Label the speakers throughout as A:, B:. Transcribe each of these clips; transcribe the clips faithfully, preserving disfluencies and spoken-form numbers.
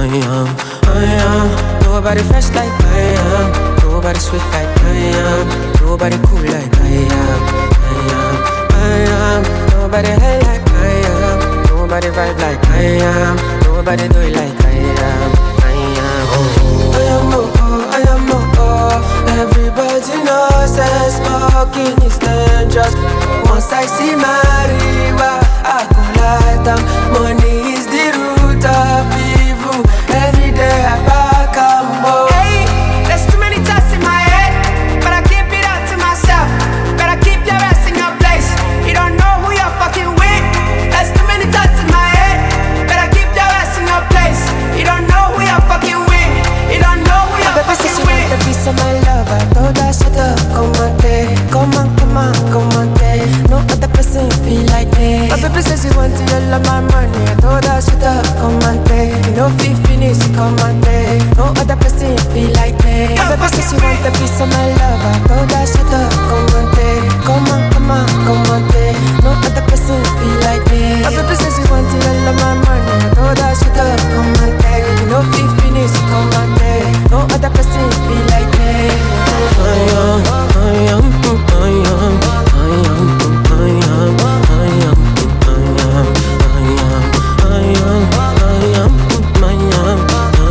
A: I am, I am. Nobody fresh like I am. Nobody sweet like I am. Nobody cool like I am. I am, I am. Nobody high like I am. Nobody vibe like I am. Nobody do it like I am. I am. Oh, I am oh, oh, I am oh, oh. Everybody knows that smoking is dangerous. Once I see marijuana, I go light them. Money is the root of evil. Every day I back up more.
B: Hey, there's too many thoughts in my head, but I keep it out to myself. Better keep your ass in your place. You don't know who you're fucking with. There's too many thoughts in my head. Better keep your ass in your place. You don't know who you're fucking with. You don't know who you're fucking with.
A: The piece of my love, I told her shut up, come on, day. Come on, come on, come on, day. No other person feel like me. My baby says she want to yell on my money. I told her shut up, come on, day. You know if we finish, come on, day. No other person feel like me. My baby says she want the piece of my love. I told her shut up, come on, day. Come on, come on, come on, day. No other person feel like me. My baby says she want to yell on my money. I told her shut up, come on, day. You know if we finish, come on, day. No other person feel like me. I am, I am, I am, I am, I am, I am, I am, I am, I am, I am, I am,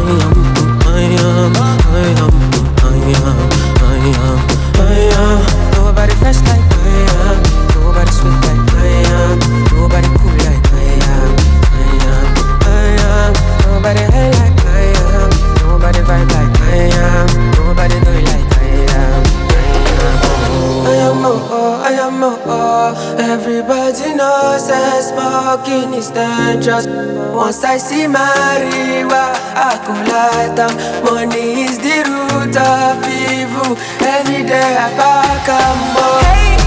A: I am, I am, I am, I am, I am. Nobody fresh like I am. Nobody sweet like I am. Nobody cool like I am. I am, I am. Nobody high like I am. Nobody vibe like I am. Nobody do it like I am. I am oh, oh, I am oh, oh. Everybody knows that smoking is dangerous. Once I see marijuana, I go light them. Money is the root of evil. Every day I back up more.
B: Hey,